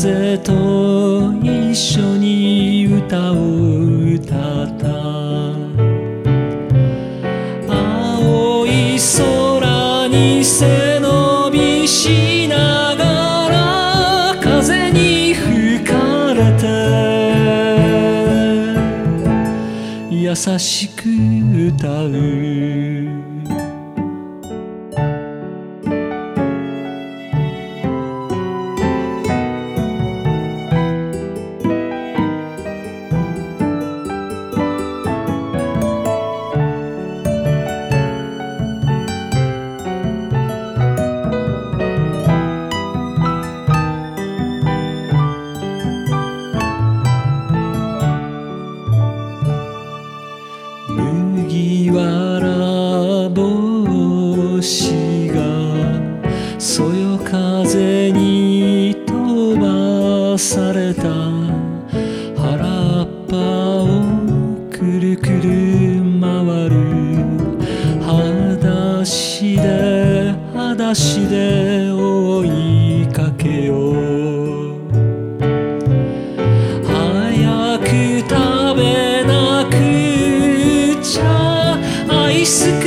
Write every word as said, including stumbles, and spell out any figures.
風と一緒に歌を歌った青い空に背伸びしながら風に吹かれて優しく歌う麦わら帽子がそよ風に飛ばされた原っぱをくるくる回る裸足で裸足で追いかけよう早く食べなくアイス